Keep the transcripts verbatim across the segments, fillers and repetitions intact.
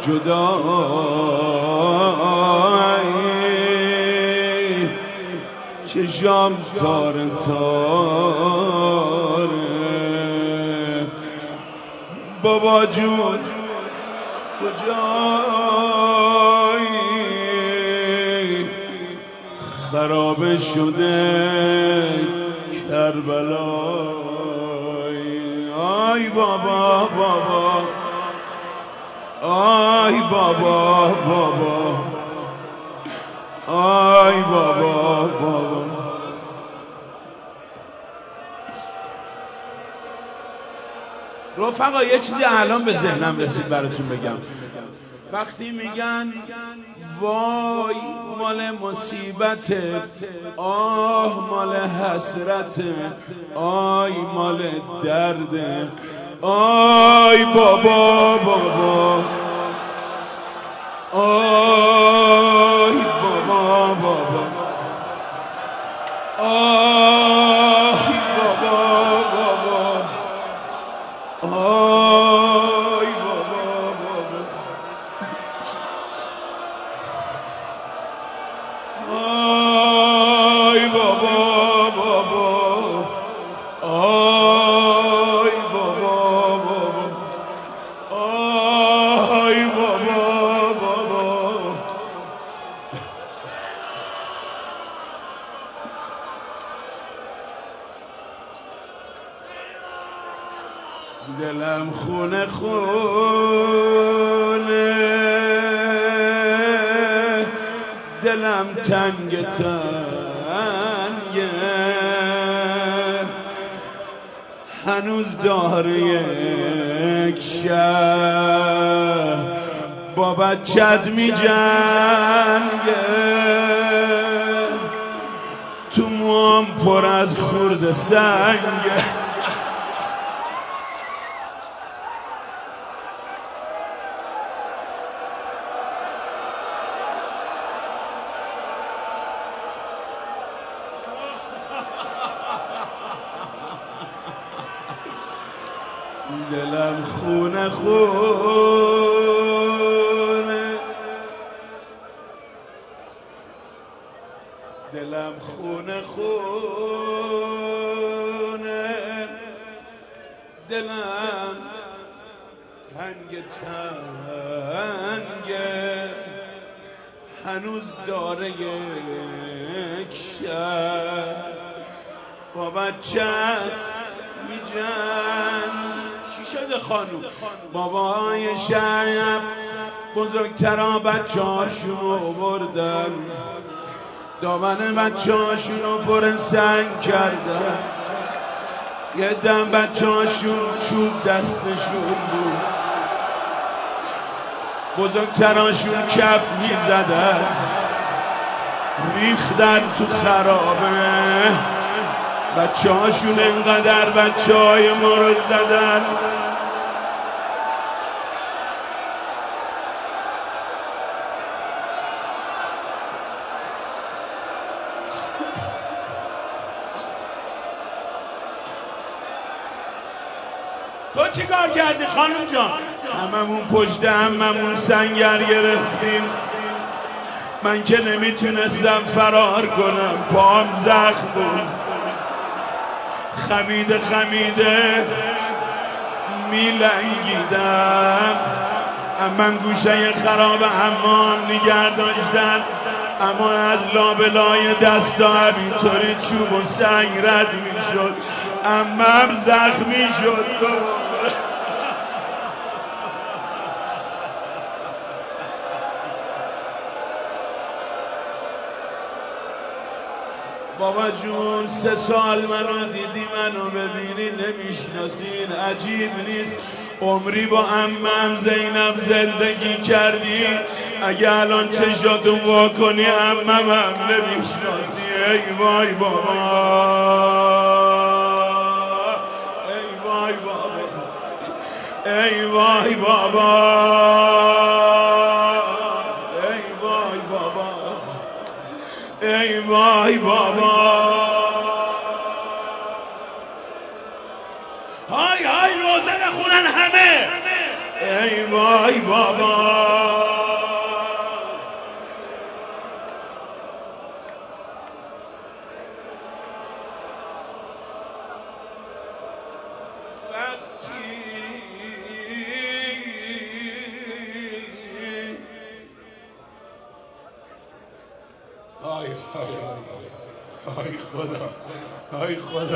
جدایی چشام تار تاره بابا جون کجایی خراب شده کربلای آی بابا بابا آی بابا بابا آی بابا بابا رفقا یه چیزی الان به ذهنم رسید براتون بگم. وقتی میگن وای مال مصیبته، آه مال حسرته، آی مال درده، آی بابا بابا آی بابا بابا آی بابا بابا آی بابا بابا آی بابا بابا آی بابا بابا آی بابا بابا دلم خونه خونه دلم تنگ تنگه هنوز داره یک شب با بچت می جنگه تو موام پر از خورد سنگه دلم خونه خونه دلم خونه خونه دلم تنگ تنگه هنوز داره یک شب با بچت می جنگ. چی شده خانوم؟ بابای شب بزرگترا بچه هاشونو بردن دامن بچه هاشونو پر سنگ کردن یه دم بچه هاشون چوب دستشون بود بزرگتراشون کف می زدن ریختن تو خرابه بچه هاشون انقدر بچه های ما رو زدن تو چی کار کردی خانم جان؟ هممون پشت هممون سنگر گرفتیم من که نمیتونستم فرار کنم پام زخم بود خمیده خمیده میلنگیدم من گوشه خراب حمام نگه داشتن اما از لابلای دستا همینطوری چوب و سنگ رد میشد امم زخمی شد بابا جون سه سال منو دیدی منو ببینی نمیشناسین عجیب نیست عمری با عمم زینب زندگی کردی اگه الان چشاتون وا کنی عمم هم نمیشناسی ای وای بابا ای وای بابا ای وای بابا ای وای بابا ای وای بابا های های روزه بخونن همه ای وای بابا. آی آی آی آی خدا آی خدا.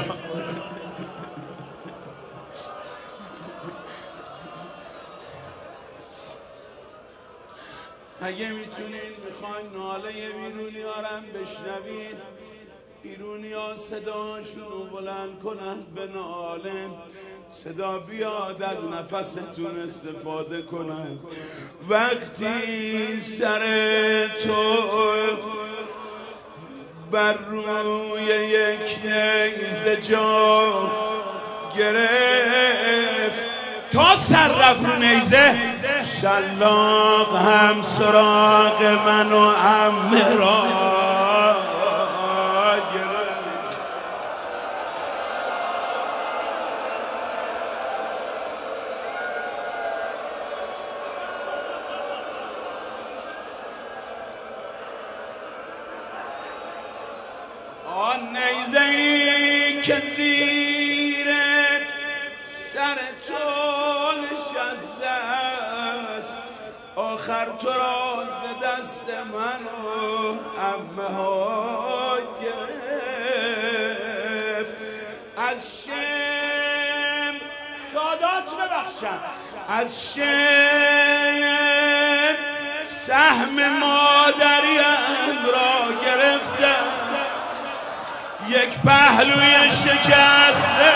اگه میتونین میخواین ناله بیرونی هارم بشنوین، بیرونی ها صداشون رو بلند کنن به ناله، صدا بیاد از نفستون استفاده کنن. وقتی سر تو بر روی یک نیزه جا گرفت، تا سر رفت رو نیزه، شلاق هم سراغ من و عمه را گرفت. آن نیزه‌ای که زیر سر تو نشسته است، آخر تو را ز دست من و عمه ها گرفت. از شم سادات ببخشم، از شم سهم مادریم را گرفتم، یک پهلوی شکسته.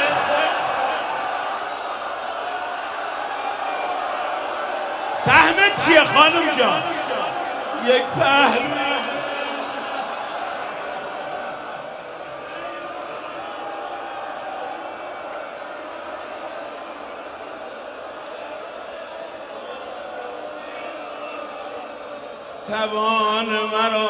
سهمت چیه خانم جان؟ یک پهلوی. توان مرا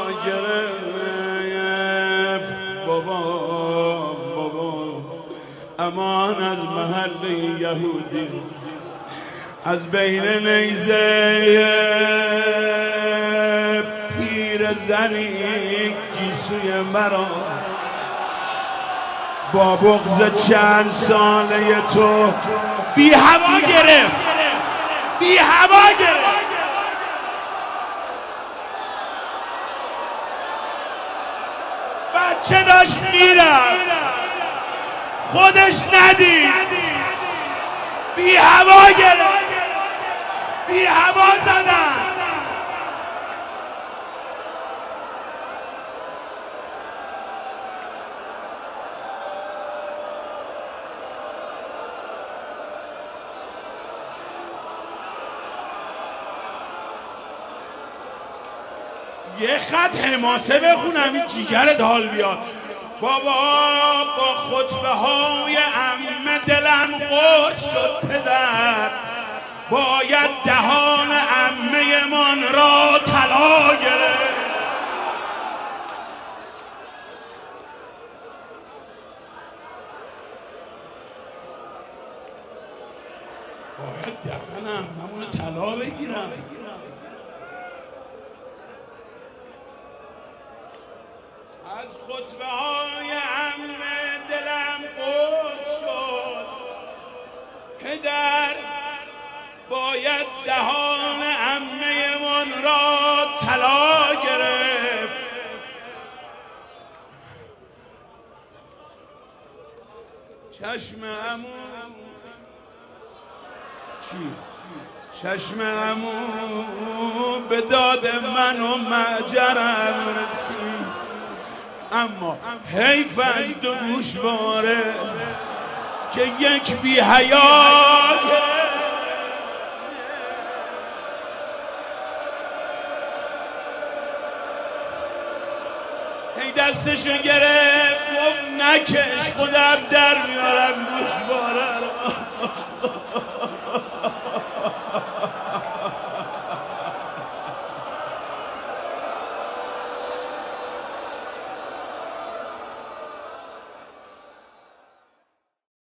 گرفت بابا بابا، امان از محل یهودی، از بین نیزه پیر زنی گیسوی مرا، با بغض چند ساله تو بی هوا گرفت، بی هوا گرفت. بچه داشت میرفت خودش ندید، بی هوا گرفت، بی هوا زدن. یه خط حماسه بخونم این جیگرت حال بیاد. بابا با خطبه های عمه دلم قرد شد پدر، باید دهان عمه من را طلا گرفت. باید دهان عمه من طلا بگیرم. از خطبه های عمه دلم قرد شد پدر، باید دهان عمه من را طلا گرفت. چشم عمو چی؟ چشم عمو به داد من و معجرم رسید، اما حیف از دو گوشواره که یک بی حیا هی دستشو گرفت و نکش خودم در میارم گوشواره رو.